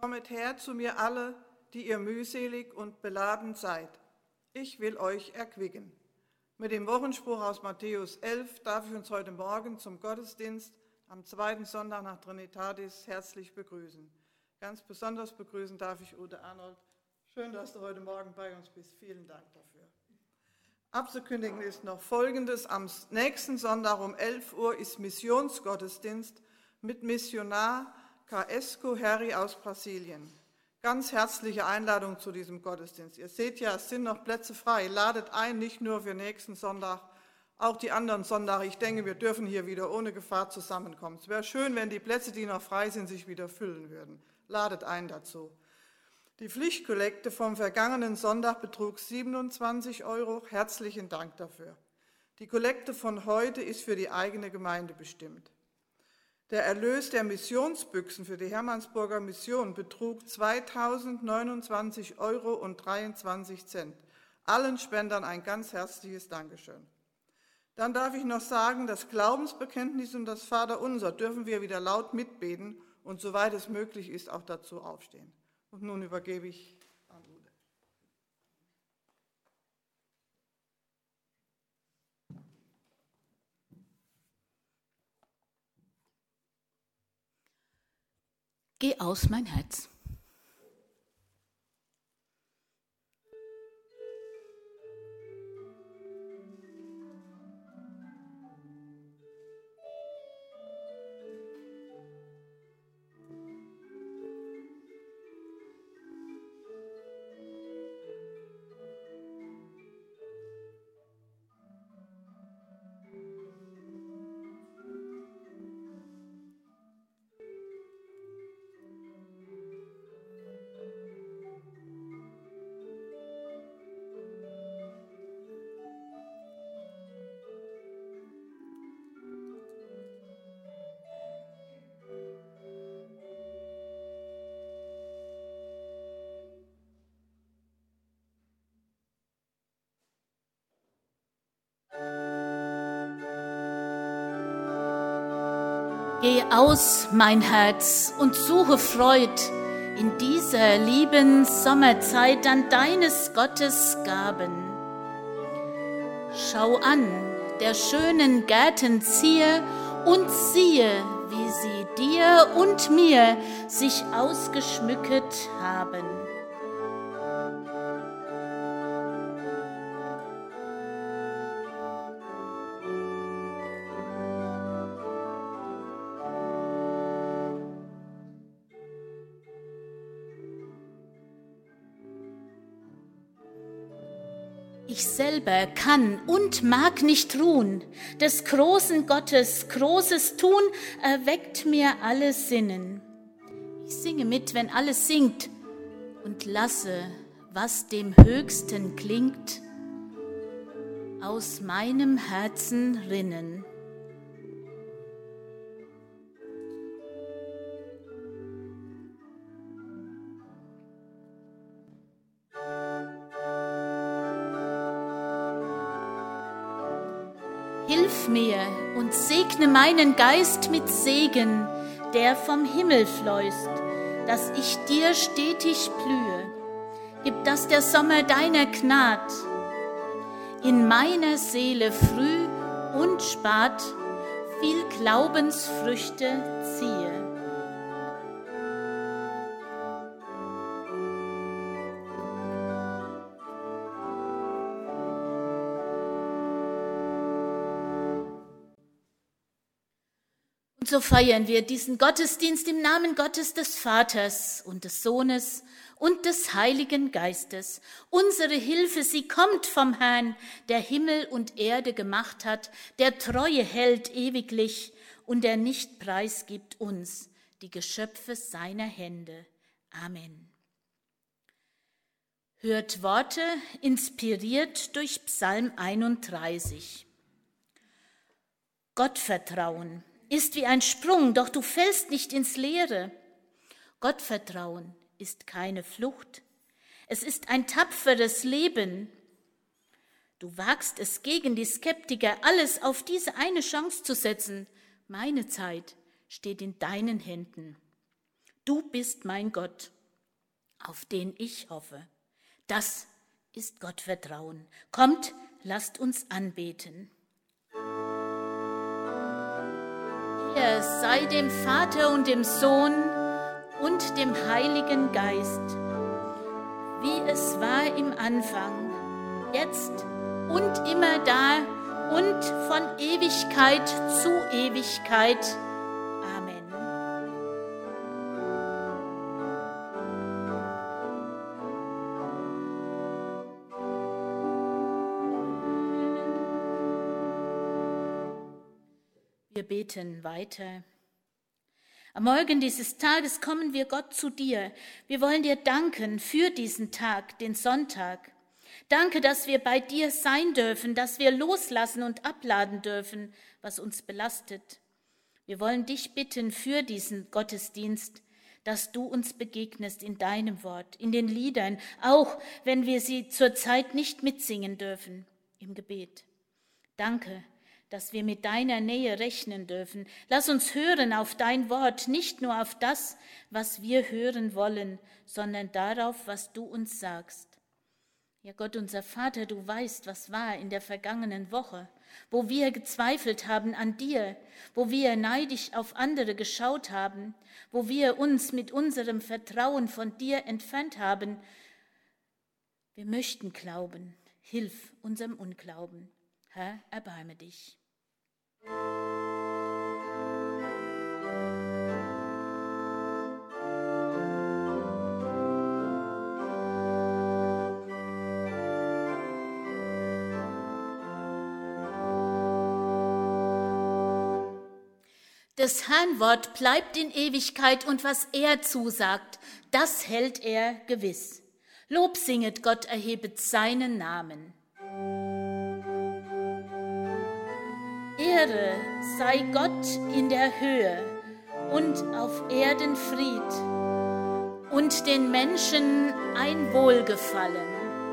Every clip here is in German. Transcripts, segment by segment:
Kommet her zu mir alle, die ihr mühselig und beladen seid. Ich will euch erquicken. Mit dem Wochenspruch aus Matthäus 11 darf ich uns heute Morgen zum Gottesdienst am zweiten Sonntag nach Trinitatis herzlich begrüßen. Ganz besonders begrüßen darf ich Ute Arnold. Schön, dass du heute Morgen bei uns bist. Vielen Dank dafür. Abzukündigen ist noch Folgendes. Am nächsten Sonntag um 11 Uhr ist Missionsgottesdienst mit Missionar Caesco Herri aus Brasilien. Ganz herzliche Einladung zu diesem Gottesdienst. Ihr seht ja, es sind noch Plätze frei. Ladet ein, nicht nur für nächsten Sonntag, auch die anderen Sonntage. Ich denke, wir dürfen hier wieder ohne Gefahr zusammenkommen. Es wäre schön, wenn die Plätze, die noch frei sind, sich wieder füllen würden. Ladet ein dazu. Die Pflichtkollekte vom vergangenen Sonntag betrug 27 €. Herzlichen Dank dafür. Die Kollekte von heute ist für die eigene Gemeinde bestimmt. Der Erlös der Missionsbüchsen für die Hermannsburger Mission betrug 2.029,23 €. Allen Spendern ein ganz herzliches Dankeschön. Dann darf ich noch sagen, das Glaubensbekenntnis und das Vaterunser dürfen wir wieder laut mitbeten und soweit es möglich ist, auch dazu aufstehen. Und nun übergebe ich an Ute. Geh aus, mein Herz. Geh aus, mein Herz, und suche Freud in dieser lieben Sommerzeit an deines Gottes Gaben. Schau an, der schönen Gärten ziehe und siehe, wie sie dir und mir sich ausgeschmücket haben. Ich selber kann und mag nicht ruhen, des großen Gottes großes Tun erweckt mir alle Sinnen. Ich singe mit, wenn alles singt, und lasse, was dem Höchsten klingt, aus meinem Herzen rinnen. Hilf mir und segne meinen Geist mit Segen, der vom Himmel fließt, dass ich dir stetig blühe. Gib, dass der Sommer deiner Gnad in meiner Seele früh und spat viel Glaubensfrüchte ziehe. So feiern wir diesen Gottesdienst im Namen Gottes des Vaters und des Sohnes und des Heiligen Geistes. Unsere Hilfe, sie kommt vom Herrn, der Himmel und Erde gemacht hat, der Treue hält ewiglich und der nicht preisgibt uns, die Geschöpfe seiner Hände. Amen. Hört Worte, inspiriert durch Psalm 31. Gottvertrauen ist wie ein Sprung, doch du fällst nicht ins Leere. Gottvertrauen ist keine Flucht. Es ist ein tapferes Leben. Du wagst es gegen die Skeptiker, alles auf diese eine Chance zu setzen. Meine Zeit steht in deinen Händen. Du bist mein Gott auf den ich hoffe. Das ist Gottvertrauen. Kommt, lasst uns anbeten. Ehre sei dem Vater und dem Sohn und dem Heiligen Geist, wie es war im Anfang, jetzt und immer da und von Ewigkeit zu Ewigkeit. Amen. Wir beten weiter. Am Morgen dieses Tages kommen wir, Gott, zu dir. Wir wollen dir danken für diesen Tag, den Sonntag. Danke, dass wir bei dir sein dürfen, dass wir loslassen und abladen dürfen, was uns belastet. Wir wollen dich bitten für diesen Gottesdienst, dass du uns begegnest in deinem Wort, in den Liedern, auch wenn wir sie zurzeit nicht mitsingen dürfen, im Gebet. Danke, dass wir mit deiner Nähe rechnen dürfen. Lass uns hören auf dein Wort, nicht nur auf das, was wir hören wollen, sondern darauf, was du uns sagst. Ja, Gott, unser Vater, du weißt, was war in der vergangenen Woche, wo wir gezweifelt haben an dir, wo wir neidisch auf andere geschaut haben, wo wir uns mit unserem Vertrauen von dir entfernt haben. Wir möchten glauben. Hilf unserem Unglauben. Herr, erbarme dich. Das Herrn Wort bleibt in Ewigkeit und was er zusagt, das hält er gewiss. Lob singet Gott, erhebet seinen Namen. Ehre sei Gott in der Höhe und auf Erden Fried und den Menschen ein Wohlgefallen.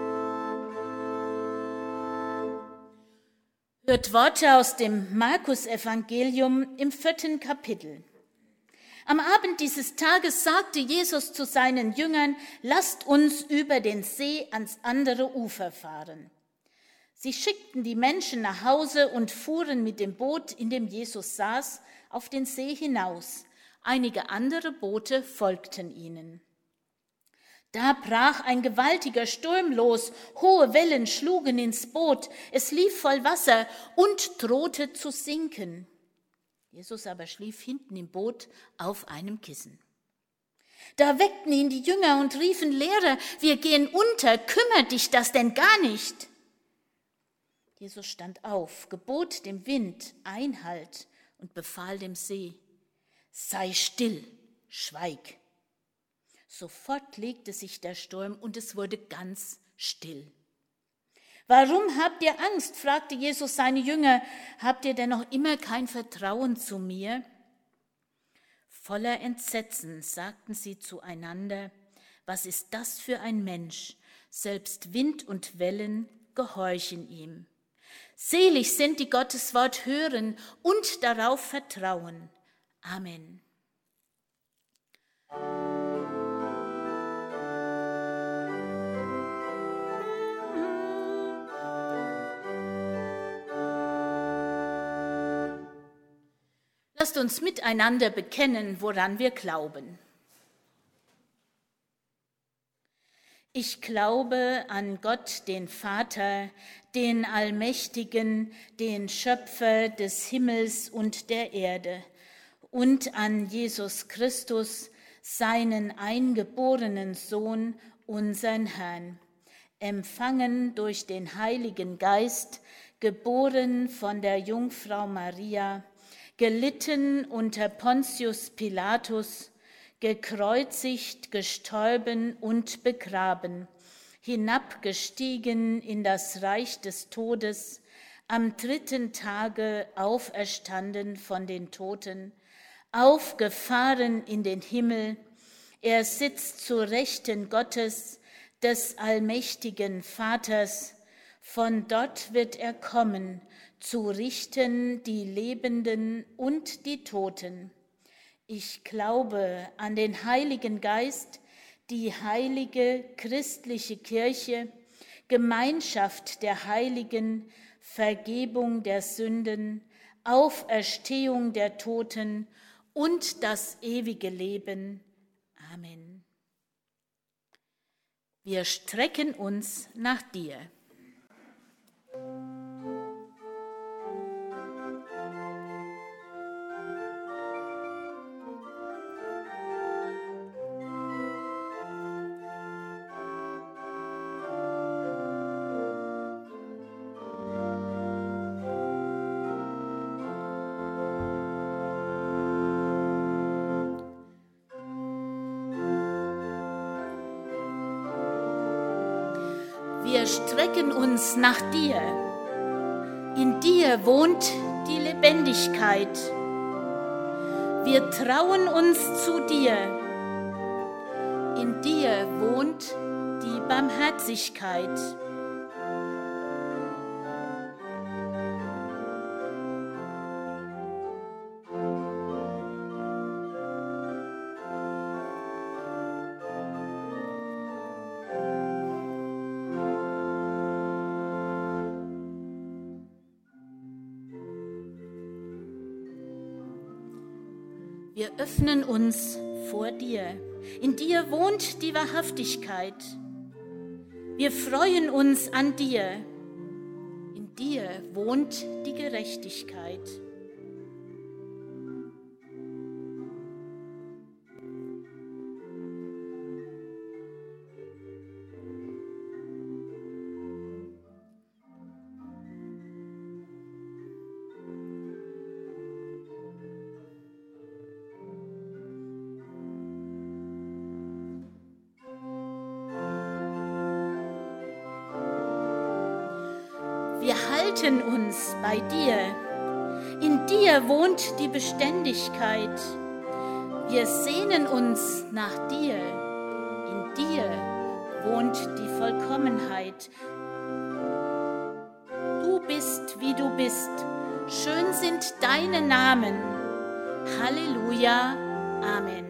Hört Worte aus dem Markus-Evangelium im 4. Kapitel. Am Abend dieses Tages sagte Jesus zu seinen Jüngern, lasst uns über den See ans andere Ufer fahren. Sie schickten die Menschen nach Hause und fuhren mit dem Boot, in dem Jesus saß, auf den See hinaus. Einige andere Boote folgten ihnen. Da brach ein gewaltiger Sturm los, hohe Wellen schlugen ins Boot, es lief voll Wasser und drohte zu sinken. Jesus aber schlief hinten im Boot auf einem Kissen. Da weckten ihn die Jünger und riefen, Lehrer, wir gehen unter, kümmert dich das denn gar nicht? Jesus stand auf, gebot dem Wind Einhalt und befahl dem See, sei still, schweig. Sofort legte sich der Sturm und es wurde ganz still. Warum habt ihr Angst? Fragte Jesus seine Jünger. Habt ihr denn noch immer kein Vertrauen zu mir? Voller Entsetzen sagten sie zueinander, was ist das für ein Mensch? Selbst Wind und Wellen gehorchen ihm. Selig sind, die Gottes Wort hören und darauf vertrauen. Amen. Lasst uns miteinander bekennen, woran wir glauben. Ich glaube an Gott, den Vater, den Allmächtigen, den Schöpfer des Himmels und der Erde, und an Jesus Christus, seinen eingeborenen Sohn, unseren Herrn, empfangen durch den Heiligen Geist, geboren von der Jungfrau Maria, gelitten unter Pontius Pilatus, gekreuzigt, gestorben und begraben, hinabgestiegen in das Reich des Todes, am 3. Tage auferstanden von den Toten, aufgefahren in den Himmel, er sitzt zur Rechten Gottes, des allmächtigen Vaters, von dort wird er kommen, zu richten die Lebenden und die Toten. Ich glaube an den Heiligen Geist, die heilige christliche Kirche, Gemeinschaft der Heiligen, Vergebung der Sünden, Auferstehung der Toten und das ewige Leben. Amen. Wir strecken uns nach dir. Wir strecken uns nach dir. In dir wohnt die Lebendigkeit. Wir trauen uns zu dir. In dir wohnt die Barmherzigkeit. Wir öffnen uns vor dir. In dir wohnt die Wahrhaftigkeit. Wir freuen uns an dir. In dir wohnt die Gerechtigkeit. Wir halten uns bei dir. In dir wohnt die Beständigkeit. Wir sehnen uns nach dir. In dir wohnt die Vollkommenheit. Du bist, wie du bist. Schön sind deine Namen. Halleluja. Amen.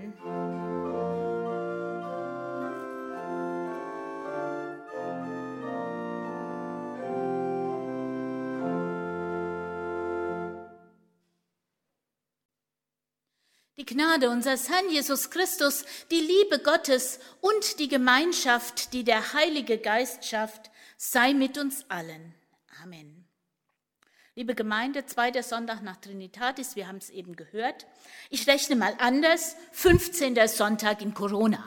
Die Gnade unseres Herrn Jesus Christus, die Liebe Gottes und die Gemeinschaft, die der Heilige Geist schafft, sei mit uns allen. Amen. Liebe Gemeinde, 2. Sonntag nach Trinitatis, wir haben es eben gehört. Ich rechne mal anders, 15. Sonntag in Corona.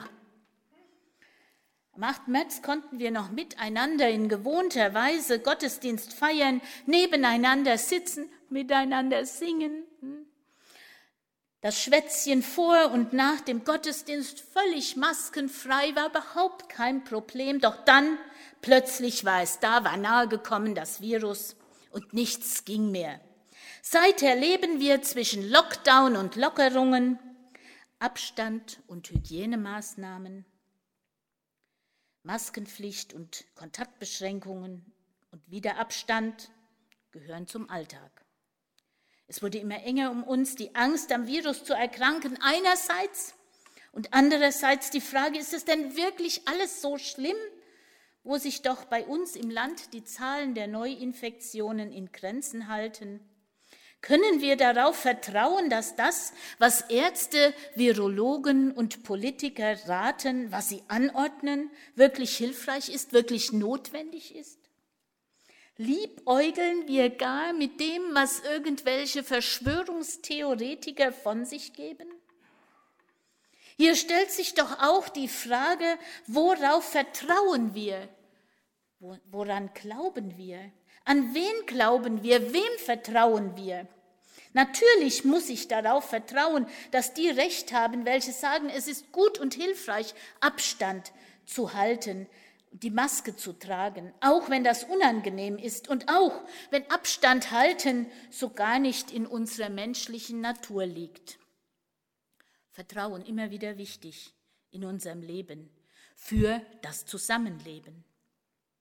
Am 8. März konnten wir noch miteinander in gewohnter Weise Gottesdienst feiern, nebeneinander sitzen, miteinander singen. Das Schwätzchen vor und nach dem Gottesdienst völlig maskenfrei war überhaupt kein Problem. Doch dann plötzlich war es da, war nahe gekommen das Virus und nichts ging mehr. Seither leben wir zwischen Lockdown und Lockerungen, Abstand und Hygienemaßnahmen, Maskenpflicht und Kontaktbeschränkungen und wieder Abstand gehören zum Alltag. Es wurde immer enger um uns, die Angst, am Virus zu erkranken, einerseits und andererseits die Frage, ist es denn wirklich alles so schlimm, wo sich doch bei uns im Land die Zahlen der Neuinfektionen in Grenzen halten? Können wir darauf vertrauen, dass das, was Ärzte, Virologen und Politiker raten, was sie anordnen, wirklich hilfreich ist, wirklich notwendig ist? Liebäugeln wir gar mit dem, was irgendwelche Verschwörungstheoretiker von sich geben? Hier stellt sich doch auch die Frage, worauf vertrauen wir? Woran glauben wir? An wen glauben wir? Wem vertrauen wir? Natürlich muss ich darauf vertrauen, dass die Recht haben, welche sagen, es ist gut und hilfreich, Abstand zu halten, die Maske zu tragen, auch wenn das unangenehm ist und auch wenn Abstand halten so gar nicht in unserer menschlichen Natur liegt. Vertrauen immer wieder wichtig in unserem Leben für das Zusammenleben.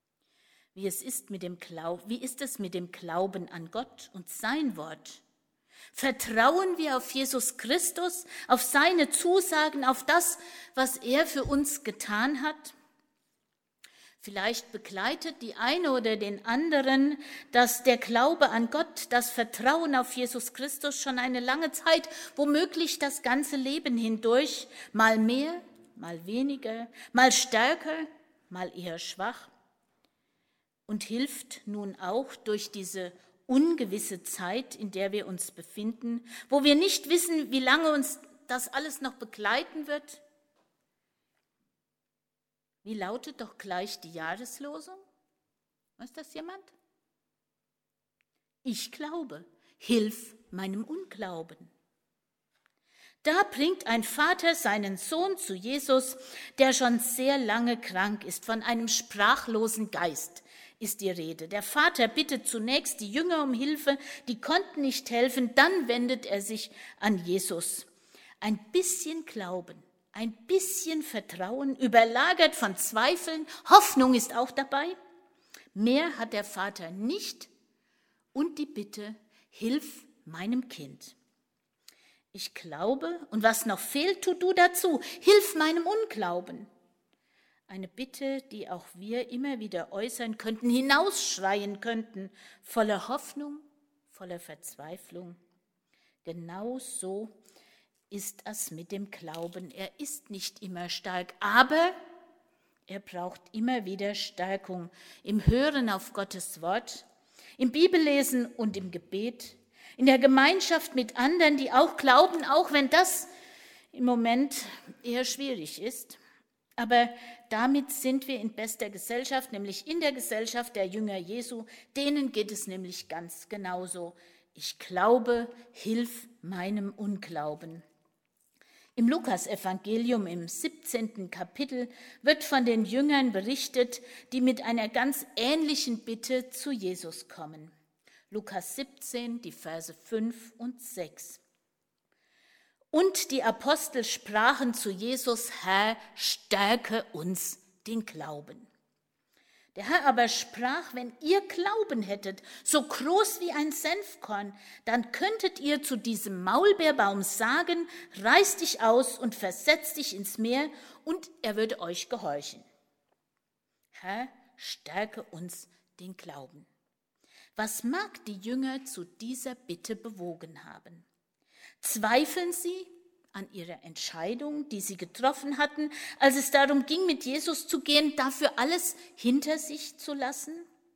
Wie ist es mit dem Glauben an Gott und sein Wort? Vertrauen wir auf Jesus Christus, auf seine Zusagen, auf das, was er für uns getan hat? Vielleicht begleitet die eine oder den anderen, dass der Glaube an Gott, das Vertrauen auf Jesus Christus schon eine lange Zeit, womöglich das ganze Leben hindurch, mal mehr, mal weniger, mal stärker, mal eher schwach, und hilft nun auch durch diese ungewisse Zeit, in der wir uns befinden, wo wir nicht wissen, wie lange uns das alles noch begleiten wird. Wie lautet doch gleich die Jahreslosung? Weiß das jemand? Ich glaube, hilf meinem Unglauben. Da bringt ein Vater seinen Sohn zu Jesus, der schon sehr lange krank ist. Von einem sprachlosen Geist ist die Rede. Der Vater bittet zunächst die Jünger um Hilfe, die konnten nicht helfen, dann wendet er sich an Jesus. Ein bisschen Glauben, ein bisschen Vertrauen, überlagert von Zweifeln, Hoffnung ist auch dabei. Mehr hat der Vater nicht und die Bitte, hilf meinem Kind. Ich glaube, und was noch fehlt, tu du dazu, hilf meinem Unglauben. Eine Bitte, die auch wir immer wieder äußern könnten, hinausschreien könnten, voller Hoffnung, voller Verzweiflung. Genau so ist es mit dem Glauben. Er ist nicht immer stark, aber er braucht immer wieder Stärkung im Hören auf Gottes Wort, im Bibellesen und im Gebet, in der Gemeinschaft mit anderen, die auch glauben, auch wenn das im Moment eher schwierig ist. Aber damit sind wir in bester Gesellschaft, nämlich in der Gesellschaft der Jünger Jesu. Denen geht es nämlich ganz genauso. Ich glaube, hilf meinem Unglauben. Im Lukasevangelium im 17. Kapitel wird von den Jüngern berichtet, die mit einer ganz ähnlichen Bitte zu Jesus kommen. Lukas 17, die Verse 5 und 6. Und die Apostel sprachen zu Jesus, Herr, stärke uns den Glauben. Der Herr aber sprach, wenn ihr Glauben hättet, so groß wie ein Senfkorn, dann könntet ihr zu diesem Maulbeerbaum sagen, reiß dich aus und versetz dich ins Meer, und er würde euch gehorchen. Herr, stärke uns den Glauben. Was mag die Jünger zu dieser Bitte bewogen haben? Zweifeln sie an ihrer Entscheidung, die sie getroffen hatten, als es darum ging, mit Jesus zu gehen, dafür alles hinter sich zu lassen?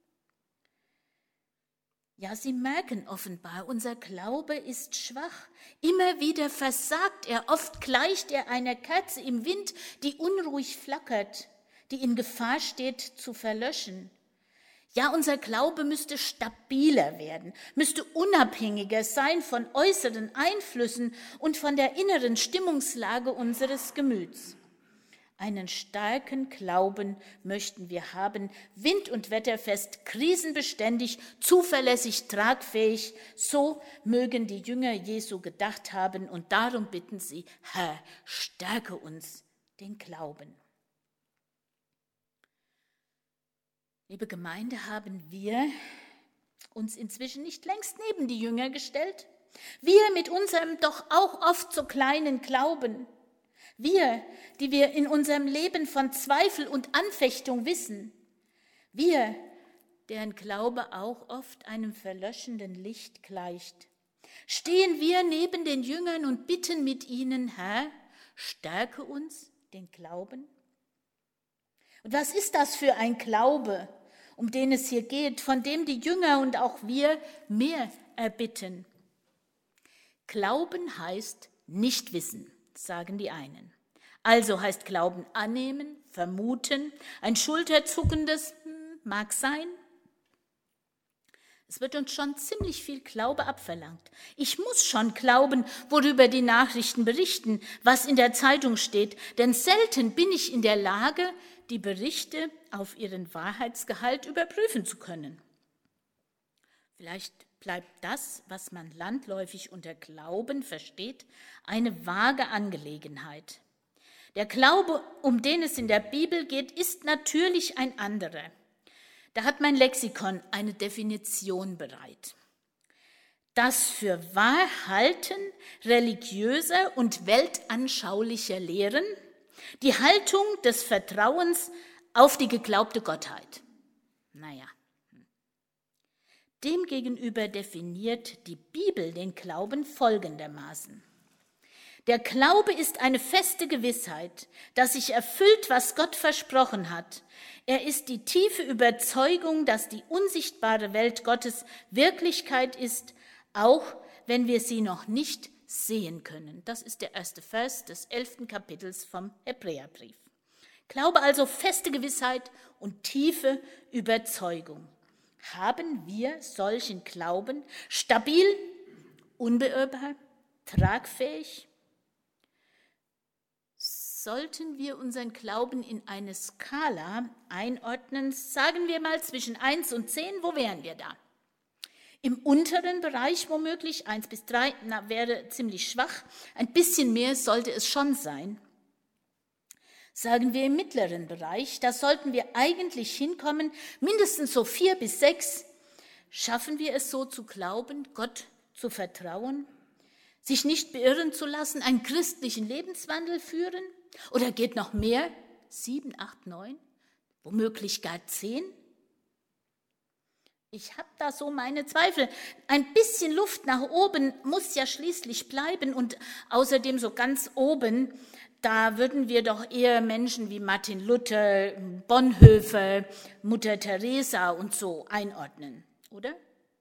Ja, sie merken offenbar, unser Glaube ist schwach. Immer wieder versagt er, oft gleicht er einer Kerze im Wind, die unruhig flackert, die in Gefahr steht zu verlöschen. Ja, unser Glaube müsste stabiler werden, müsste unabhängiger sein von äußeren Einflüssen und von der inneren Stimmungslage unseres Gemüts. Einen starken Glauben möchten wir haben, wind- und wetterfest, krisenbeständig, zuverlässig, tragfähig. So mögen die Jünger Jesu gedacht haben und darum bitten sie, Herr, stärke uns den Glauben. Liebe Gemeinde, haben wir uns inzwischen nicht längst neben die Jünger gestellt? Wir mit unserem doch auch oft so kleinen Glauben. Wir, die wir in unserem Leben von Zweifel und Anfechtung wissen. Wir, deren Glaube auch oft einem verlöschenden Licht gleicht. Stehen wir neben den Jüngern und bitten mit ihnen, Herr, stärke uns den Glauben? Und was ist das für ein Glaube, um den es hier geht, von dem die Jünger und auch wir mehr erbitten? Glauben heißt nicht wissen, sagen die einen. Also heißt Glauben annehmen, vermuten, ein schulterzuckendes mag sein. Es wird uns schon ziemlich viel Glaube abverlangt. Ich muss schon glauben, worüber die Nachrichten berichten, was in der Zeitung steht, denn selten bin ich in der Lage, die Berichte auf ihren Wahrheitsgehalt überprüfen zu können. Vielleicht bleibt das, was man landläufig unter Glauben versteht, eine vage Angelegenheit. Der Glaube, um den es in der Bibel geht, ist natürlich ein anderer. Da hat mein Lexikon eine Definition bereit. das für wahr halten religiöser und weltanschaulicher Lehren, die Haltung des Vertrauens auf die geglaubte Gottheit. Naja. Demgegenüber definiert die Bibel den Glauben folgendermaßen. Der Glaube ist eine feste Gewissheit, dass sich erfüllt, was Gott versprochen hat. Er ist die tiefe Überzeugung, dass die unsichtbare Welt Gottes Wirklichkeit ist, auch wenn wir sie noch nicht sehen können. Das ist der erste Vers des 11. Kapitels vom Hebräerbrief. Glaube also feste Gewissheit und tiefe Überzeugung. Haben wir solchen Glauben stabil, unbeirrbar, tragfähig? Sollten wir unseren Glauben in eine Skala einordnen, sagen wir mal zwischen 1 und 10, wo wären wir da? Im unteren Bereich womöglich 1 bis 3, wäre ziemlich schwach. Ein bisschen mehr sollte es schon sein. Sagen wir im mittleren Bereich, da sollten wir eigentlich hinkommen, mindestens so 4 bis 6. Schaffen wir es so zu glauben, Gott zu vertrauen, sich nicht beirren zu lassen, einen christlichen Lebenswandel führen? Oder geht noch mehr? 7, 8, 9, womöglich gar 10? Ich habe da so meine Zweifel. Ein bisschen Luft nach oben muss ja schließlich bleiben und außerdem so ganz oben, da würden wir doch eher Menschen wie Martin Luther, Bonhoeffer, Mutter Teresa und so einordnen, oder?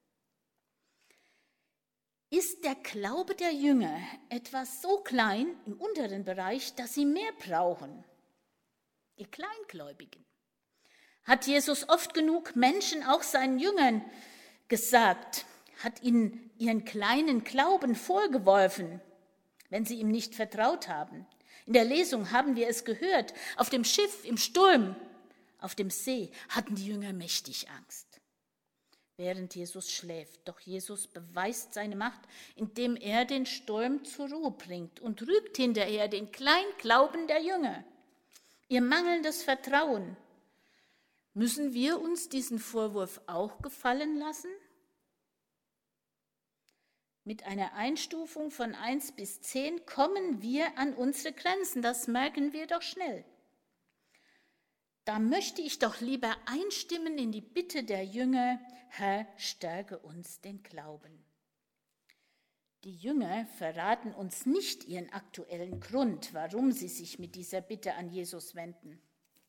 Ist der Glaube der Jünger etwas so klein im unteren Bereich, dass sie mehr brauchen? Ihr Kleingläubigen. Hat Jesus oft genug Menschen, auch seinen Jüngern, gesagt, hat ihnen ihren kleinen Glauben vorgeworfen, wenn sie ihm nicht vertraut haben. In der Lesung haben wir es gehört, auf dem Schiff, im Sturm, auf dem See hatten die Jünger mächtig Angst, während Jesus schläft. Doch Jesus beweist seine Macht, indem er den Sturm zur Ruhe bringt und rügt hinterher den Kleinglauben der Jünger, ihr mangelndes Vertrauen. Müssen wir uns diesen Vorwurf auch gefallen lassen? Mit einer Einstufung von 1 bis 10 kommen wir an unsere Grenzen, das merken wir doch schnell. Da möchte ich doch lieber einstimmen in die Bitte der Jünger, Herr, stärke uns den Glauben. Die Jünger verraten uns nicht ihren aktuellen Grund, warum sie sich mit dieser Bitte an Jesus wenden.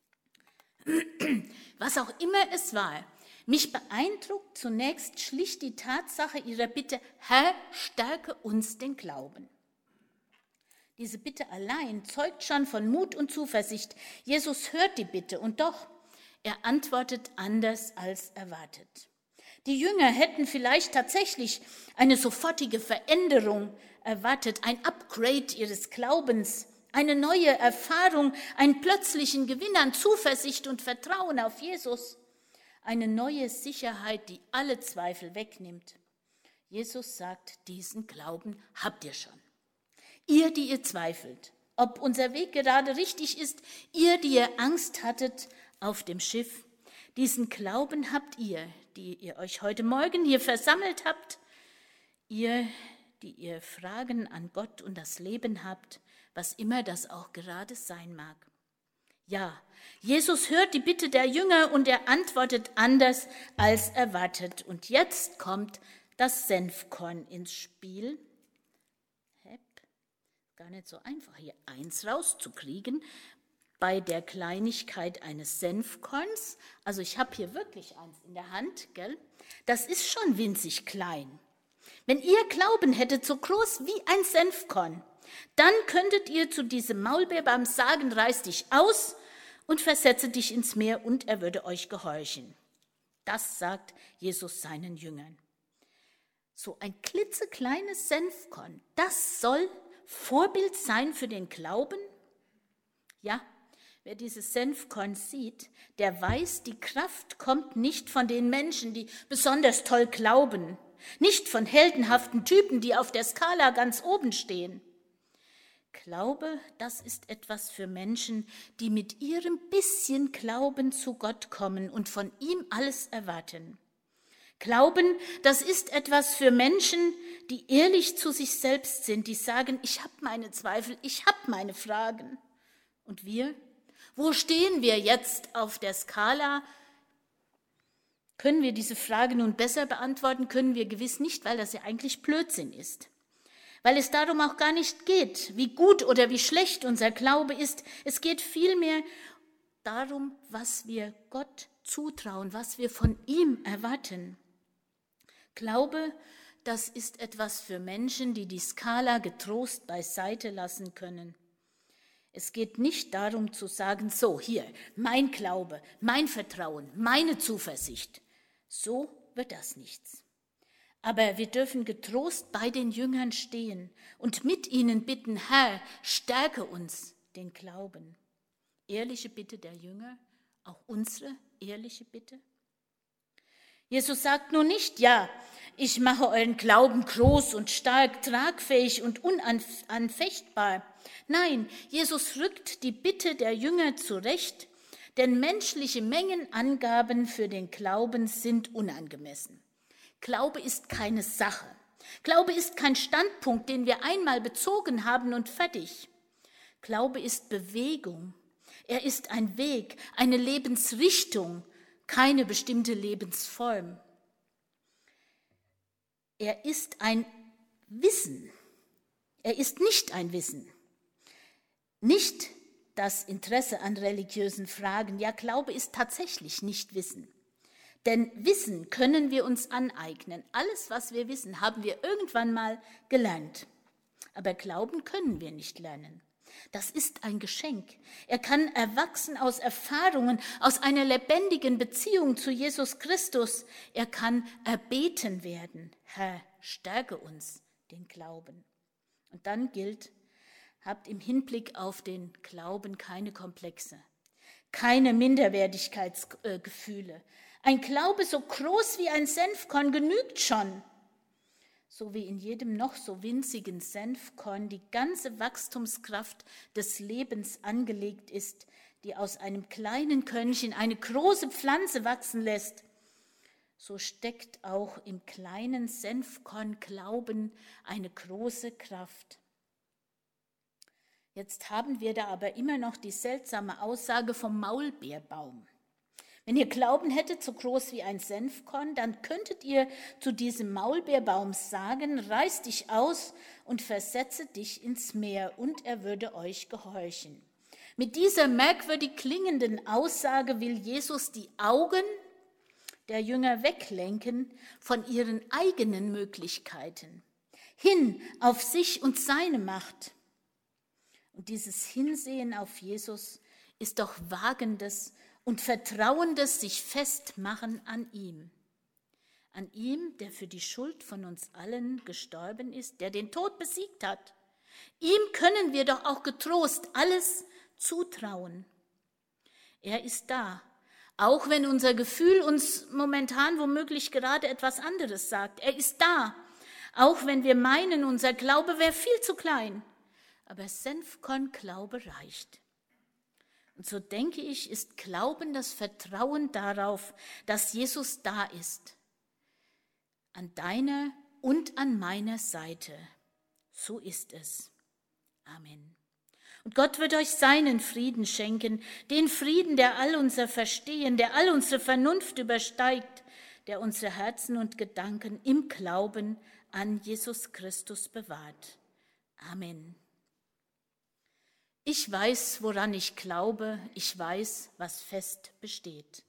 Was auch immer es war, mich beeindruckt zunächst schlicht die Tatsache ihrer Bitte, Herr, stärke uns den Glauben. Diese Bitte allein zeugt schon von Mut und Zuversicht. Jesus hört die Bitte und doch, er antwortet anders als erwartet. Die Jünger hätten vielleicht tatsächlich eine sofortige Veränderung erwartet, ein Upgrade ihres Glaubens, eine neue Erfahrung, einen plötzlichen Gewinn an Zuversicht und Vertrauen auf Jesus, eine neue Sicherheit, die alle Zweifel wegnimmt. Jesus sagt, diesen Glauben habt ihr schon. Ihr, die ihr zweifelt, ob unser Weg gerade richtig ist, ihr, die ihr Angst hattet auf dem Schiff, diesen Glauben habt ihr, die ihr euch heute Morgen hier versammelt habt, ihr, die ihr Fragen an Gott und das Leben habt, was immer das auch gerade sein mag. Ja, Jesus hört die Bitte der Jünger und er antwortet anders als erwartet. Und jetzt kommt das Senfkorn ins Spiel. Gar nicht so einfach, hier 1 rauszukriegen bei der Kleinigkeit eines Senfkorns. Also ich habe hier wirklich eins in der Hand, gell? Das ist schon winzig klein. Wenn ihr Glauben hättet, so groß wie ein Senfkorn, dann könntet ihr zu diesem Maulbeerbaum sagen, reiß dich aus und versetze dich ins Meer und er würde euch gehorchen. Das sagt Jesus seinen Jüngern. So ein klitzekleines Senfkorn, das soll Vorbild sein für den Glauben? Ja, wer dieses Senfkorn sieht, der weiß, die Kraft kommt nicht von den Menschen, die besonders toll glauben, nicht von heldenhaften Typen, die auf der Skala ganz oben stehen. Glaube, das ist etwas für Menschen, die mit ihrem bisschen Glauben zu Gott kommen und von ihm alles erwarten. Glauben, das ist etwas für Menschen, die ehrlich zu sich selbst sind, die sagen, ich habe meine Zweifel, ich habe meine Fragen. Und wir? Wo stehen wir jetzt auf der Skala? Können wir diese Frage nun besser beantworten? Können wir gewiss nicht, weil das ja eigentlich Blödsinn ist. Weil es darum auch gar nicht geht, wie gut oder wie schlecht unser Glaube ist. Es geht vielmehr darum, was wir Gott zutrauen, was wir von ihm erwarten. Glaube, das ist etwas für Menschen, die die Skala getrost beiseite lassen können. Es geht nicht darum zu sagen, so hier, mein Glaube, mein Vertrauen, meine Zuversicht. So wird das nichts. Aber wir dürfen getrost bei den Jüngern stehen und mit ihnen bitten, Herr, stärke uns den Glauben. Ehrliche Bitte der Jünger, auch unsere ehrliche Bitte. Jesus sagt nur nicht, ja, ich mache euren Glauben groß und stark, tragfähig und unanfechtbar. Nein, Jesus rückt die Bitte der Jünger zurecht, denn menschliche Mengenangaben für den Glauben sind unangemessen. Glaube ist keine Sache. Glaube ist kein Standpunkt, den wir einmal bezogen haben und fertig. Glaube ist Bewegung. Er ist ein Weg, eine Lebensrichtung, keine bestimmte Lebensform. Er ist ein Wissen. Er ist nicht ein Wissen. Nicht das Interesse an religiösen Fragen. Ja, Glaube ist tatsächlich nicht Wissen. Denn Wissen können wir uns aneignen. Alles, was wir wissen, haben wir irgendwann mal gelernt. Aber Glauben können wir nicht lernen. Das ist ein Geschenk. Er kann erwachsen aus Erfahrungen, aus einer lebendigen Beziehung zu Jesus Christus. Er kann erbeten werden. Herr, stärke uns den Glauben. Und dann gilt, habt im Hinblick auf den Glauben keine Komplexe, keine Minderwertigkeitsgefühle. Ein Glaube so groß wie ein Senfkorn genügt schon. So wie in jedem noch so winzigen Senfkorn die ganze Wachstumskraft des Lebens angelegt ist, die aus einem kleinen Körnchen eine große Pflanze wachsen lässt, so steckt auch im kleinen Senfkorn Glauben eine große Kraft. Jetzt haben wir da aber immer noch die seltsame Aussage vom Maulbeerbaum. Wenn ihr Glauben hättet, so groß wie ein Senfkorn, dann könntet ihr zu diesem Maulbeerbaum sagen, reiß dich aus und versetze dich ins Meer, und er würde euch gehorchen. Mit dieser merkwürdig klingenden Aussage will Jesus die Augen der Jünger weglenken von ihren eigenen Möglichkeiten, hin auf sich und seine Macht. Und dieses Hinsehen auf Jesus ist doch wagendes und vertrauendes sich festmachen an ihm, der für die Schuld von uns allen gestorben ist, der den Tod besiegt hat. Ihm können wir doch auch getrost alles zutrauen. Er ist da, auch wenn unser Gefühl uns momentan womöglich gerade etwas anderes sagt. Er ist da, auch wenn wir meinen, unser Glaube wäre viel zu klein. Aber Senfkorn-Glaube reicht. Und so denke ich, ist Glauben das Vertrauen darauf, dass Jesus da ist, an deiner und an meiner Seite. So ist es. Amen. Und Gott wird euch seinen Frieden schenken, den Frieden, der all unser Verstehen, der all unsere Vernunft übersteigt, der unsere Herzen und Gedanken im Glauben an Jesus Christus bewahrt. Amen. Ich weiß, woran ich glaube, ich weiß, was fest besteht.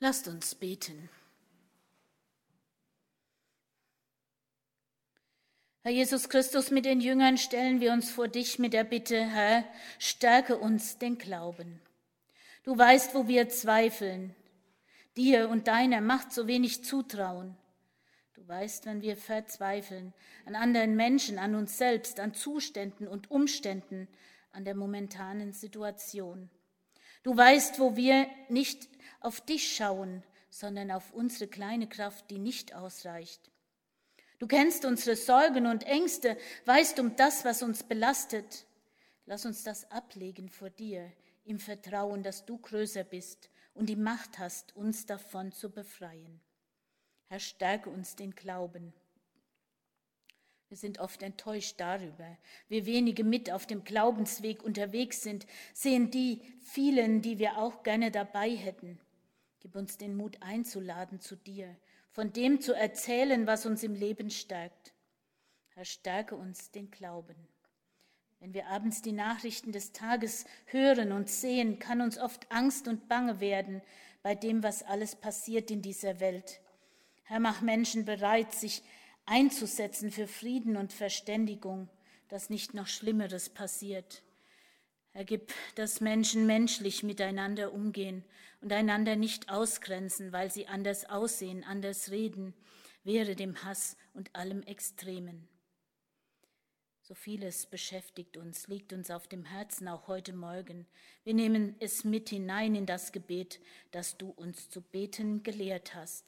Lasst uns beten. Herr Jesus Christus, mit den Jüngern stellen wir uns vor dich mit der Bitte, Herr, stärke uns den Glauben. Du weißt, wo wir zweifeln, dir und deiner Macht so wenig zutrauen. Du weißt, wenn wir verzweifeln, an anderen Menschen, an uns selbst, an Zuständen und Umständen, an der momentanen Situation. Du weißt, wo wir nicht auf dich schauen, sondern auf unsere kleine Kraft, die nicht ausreicht. Du kennst unsere Sorgen und Ängste, weißt um das, was uns belastet. Lass uns das ablegen vor dir, im Vertrauen, dass du größer bist und die Macht hast, uns davon zu befreien. Herr, stärke uns den Glauben. Wir sind oft enttäuscht darüber, wie wenige mit auf dem Glaubensweg unterwegs sind, sehen die vielen, die wir auch gerne dabei hätten. Gib uns den Mut einzuladen zu dir, von dem zu erzählen, was uns im Leben stärkt. Herr, stärke uns den Glauben. Wenn wir abends die Nachrichten des Tages hören und sehen, kann uns oft Angst und Bange werden bei dem, was alles passiert in dieser Welt. Herr, mach Menschen bereit, sich einzusetzen für Frieden und Verständigung, dass nicht noch Schlimmeres passiert. Herr, gib, dass Menschen menschlich miteinander umgehen und einander nicht ausgrenzen, weil sie anders aussehen, anders reden, wehre dem Hass und allem Extremen. So vieles beschäftigt uns, liegt uns auf dem Herzen, auch heute Morgen. Wir nehmen es mit hinein in das Gebet, das du uns zu beten gelehrt hast.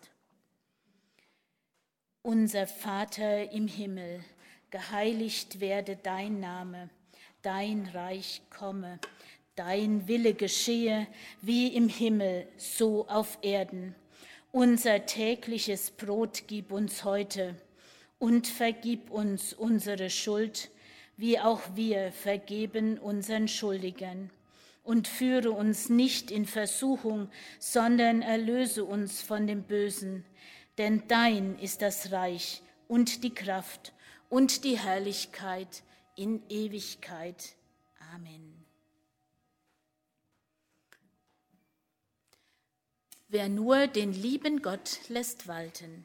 Unser Vater im Himmel, geheiligt werde dein Name, dein Reich komme, dein Wille geschehe, wie im Himmel, so auf Erden. Unser tägliches Brot gib uns heute und vergib uns unsere Schuld, wie auch wir vergeben unseren Schuldigern. Und führe uns nicht in Versuchung, sondern erlöse uns von dem Bösen. Denn dein ist das Reich und die Kraft und die Herrlichkeit in Ewigkeit. Amen. Wer nur den lieben Gott lässt walten.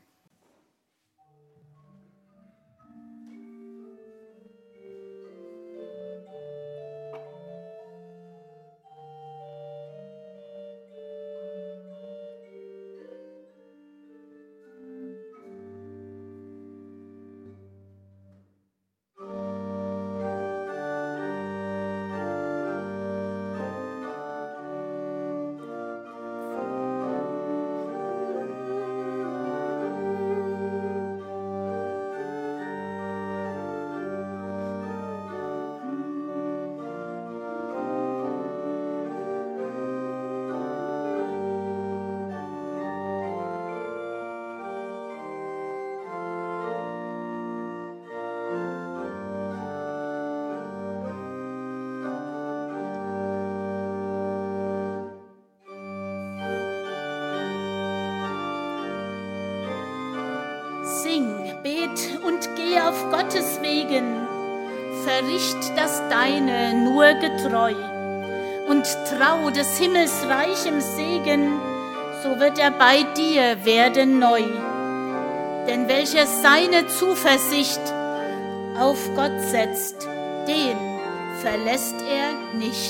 Sing, bet und geh auf Gottes Wegen, verricht das Deine nur getreu und trau des Himmels reichem Segen, so wird er bei dir werden neu. Denn welcher seine Zuversicht auf Gott setzt, den verlässt er nicht.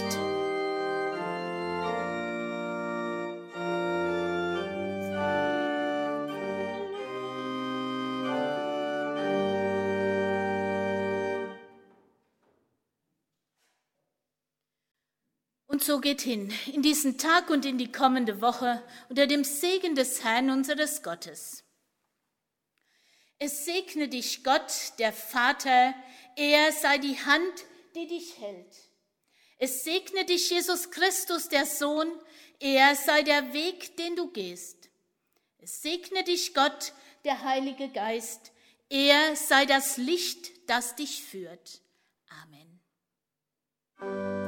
Und so geht hin in diesen Tag und in die kommende Woche unter dem Segen des Herrn unseres Gottes. Es segne dich Gott, der Vater, er sei die Hand, die dich hält. Es segne dich Jesus Christus, der Sohn, er sei der Weg, den du gehst. Es segne dich Gott, der Heilige Geist, er sei das Licht, das dich führt. Amen.